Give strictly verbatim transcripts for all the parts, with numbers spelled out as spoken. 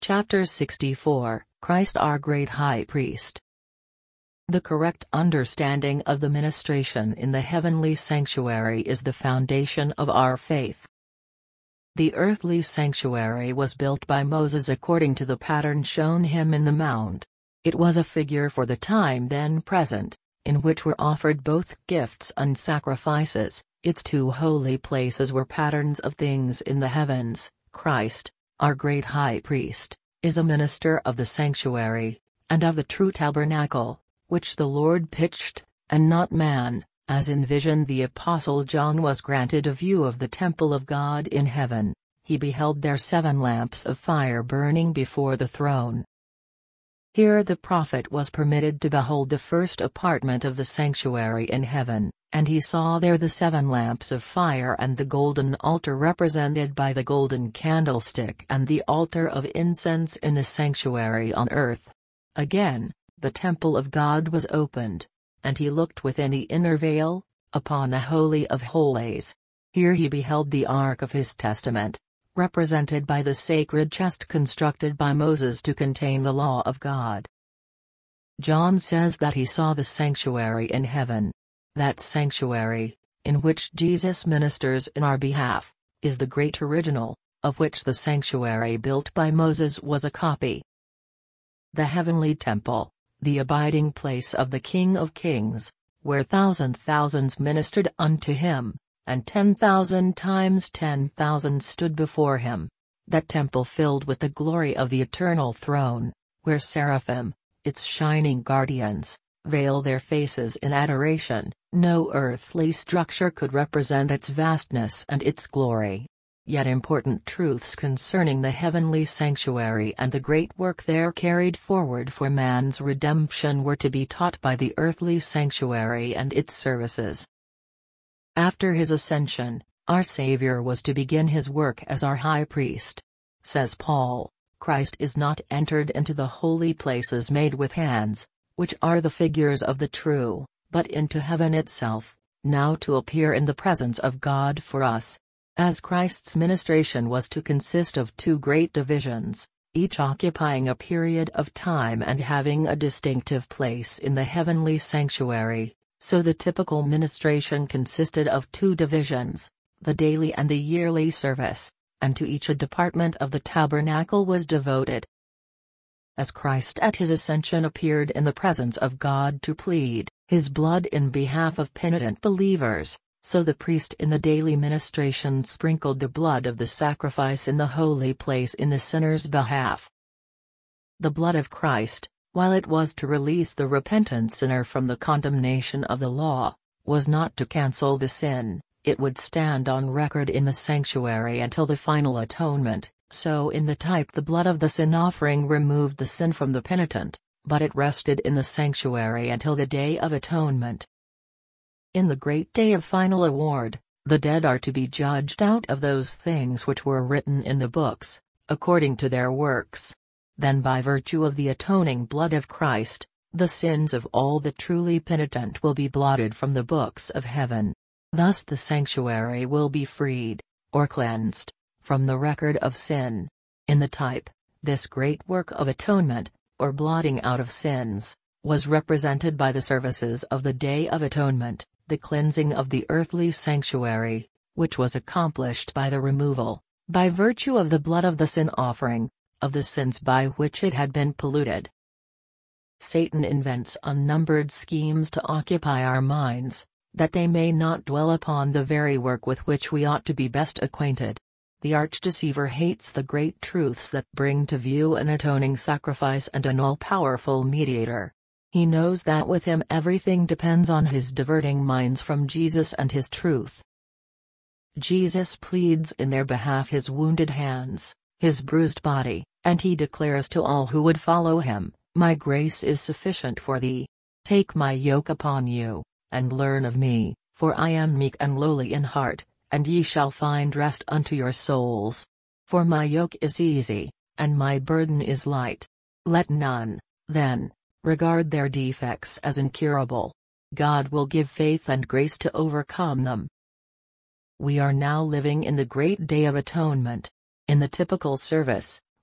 Chapter sixty-four, Christ our Great High Priest. The correct understanding of the ministration in the heavenly sanctuary is the foundation of our faith. The earthly sanctuary was built by Moses according to the pattern shown him in the mount. It was a figure for the time then present, in which were offered both gifts and sacrifices. Its two holy places were patterns of things in the heavens. Christ, our great high priest, is a minister of the sanctuary, and of the true tabernacle, which the Lord pitched, and not man. As in vision the Apostle John was granted a view of the temple of God in heaven. He beheld there seven lamps of fire burning before the throne. Here the prophet was permitted to behold the first apartment of the sanctuary in heaven, and he saw there the seven lamps of fire and the golden altar represented by the golden candlestick and the altar of incense in the sanctuary on earth. Again, the temple of God was opened, and he looked within the inner veil, upon the Holy of Holies. Here he beheld the Ark of his Testament, represented by the sacred chest constructed by Moses to contain the law of God. John says that he saw the sanctuary in heaven. That sanctuary, in which Jesus ministers in our behalf, is the great original, of which the sanctuary built by Moses was a copy. The heavenly temple, the abiding place of the King of Kings, where thousand thousands ministered unto him, and ten thousand times ten thousand stood before him. That temple filled with the glory of the eternal throne, where seraphim, its shining guardians, veil their faces in adoration. No earthly structure could represent its vastness and its glory. Yet important truths concerning the heavenly sanctuary and the great work there carried forward for man's redemption were to be taught by the earthly sanctuary and its services. After his ascension, our Savior was to begin his work as our high priest. Says Paul, Christ is not entered into the holy places made with hands, which are the figures of the true, but into heaven itself, now to appear in the presence of God for us. As Christ's ministration was to consist of two great divisions, each occupying a period of time and having a distinctive place in the heavenly sanctuary, so the typical ministration consisted of two divisions, the daily and the yearly service, and to each a department of the tabernacle was devoted. As Christ at his ascension appeared in the presence of God to plead his blood in behalf of penitent believers, so the priest in the daily ministration sprinkled the blood of the sacrifice in the holy place in the sinner's behalf. The blood of Christ, while it was to release the repentant sinner from the condemnation of the law, was not to cancel the sin. It would stand on record in the sanctuary until the final atonement. So in the type the blood of the sin offering removed the sin from the penitent, but it rested in the sanctuary until the day of atonement. In the great day of final award, the dead are to be judged out of those things which were written in the books, according to their works. Then by virtue of the atoning blood of Christ, the sins of all the truly penitent will be blotted from the books of heaven. Thus the sanctuary will be freed, or cleansed, from the record of sin. In the type, this great work of atonement, or blotting out of sins, was represented by the services of the Day of Atonement, the cleansing of the earthly sanctuary, which was accomplished by the removal, by virtue of the blood of the sin offering, of the sins by which it had been polluted. Satan invents unnumbered schemes to occupy our minds, that they may not dwell upon the very work with which we ought to be best acquainted. The arch-deceiver hates the great truths that bring to view an atoning sacrifice and an all-powerful mediator. He knows that with him everything depends on his diverting minds from Jesus and his truth. Jesus pleads in their behalf his wounded hands, his bruised body, and he declares to all who would follow him, "My grace is sufficient for thee. Take my yoke upon you, and learn of me, for I am meek and lowly in heart, and ye shall find rest unto your souls. For my yoke is easy, and my burden is light." Let none, then, regard their defects as incurable. God will give faith and grace to overcome them. We are now living in the great day of atonement. In the typical service,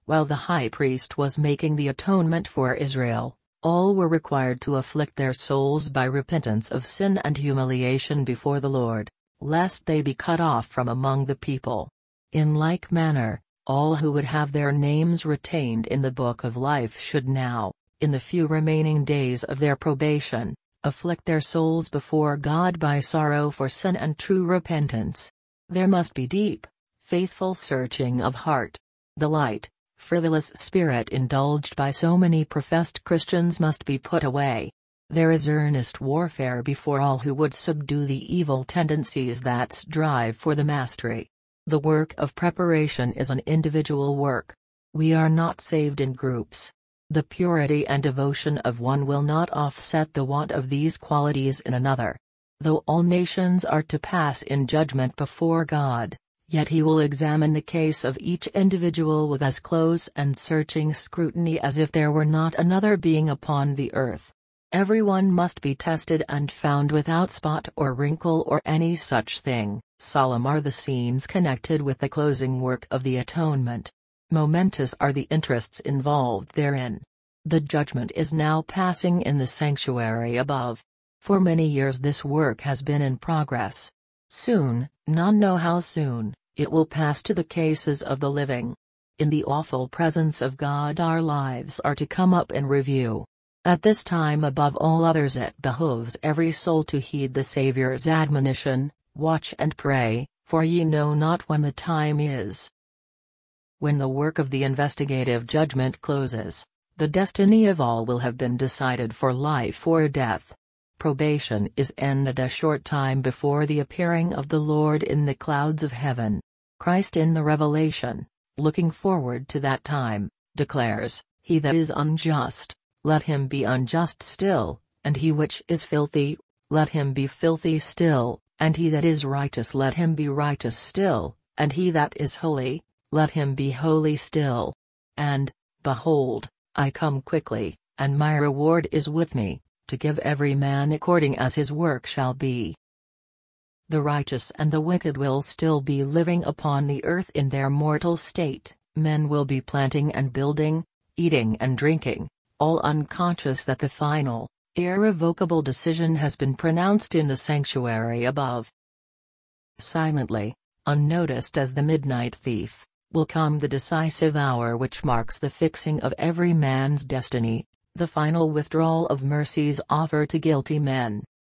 While the high priest was making the atonement for Israel, all were required to afflict their souls by repentance of sin and humiliation before the Lord, lest they be cut off from among the people. In like manner, all who would have their names retained in the book of life should now, in the few remaining days of their probation, afflict their souls before God by sorrow for sin and true repentance. There must be deep, faithful searching of heart. The light, frivolous spirit indulged by so many professed Christians must be put away. There is earnest warfare before all who would subdue the evil tendencies that strive for the mastery. The work of preparation is an individual work. We are not saved in groups. The purity and devotion of one will not offset the want of these qualities in another. Though all nations are to pass in judgment before God, yet He will examine the case of each individual with as close and searching scrutiny as if there were not another being upon the earth. Everyone must be tested and found without spot or wrinkle or any such thing. Solemn are the scenes connected with the closing work of the atonement. Momentous are the interests involved therein. The judgment is now passing in the sanctuary above. For many years this work has been in progress. Soon, none know how soon, it will pass to the cases of the living. In the awful presence of God our lives are to come up in review. At this time above all others it behooves every soul to heed the Saviour's admonition, "Watch and pray, for ye know not when the time is." When the work of the investigative judgment closes, the destiny of all will have been decided for life or death. Probation is ended a short time before the appearing of the Lord in the clouds of heaven. Christ in the Revelation, looking forward to that time, declares, "He that is unjust, let him be unjust still, and he which is filthy, let him be filthy still, and he that is righteous let him be righteous still, and he that is holy, let him be holy still. And, behold, I come quickly, and my reward is with me, to give every man according as his work shall be." The righteous and the wicked will still be living upon the earth in their mortal state. Men will be planting and building, eating and drinking, all unconscious that the final, irrevocable decision has been pronounced in the sanctuary above. Silently, unnoticed as the midnight thief, will come the decisive hour which marks the fixing of every man's destiny, the final withdrawal of mercy's offer to guilty men.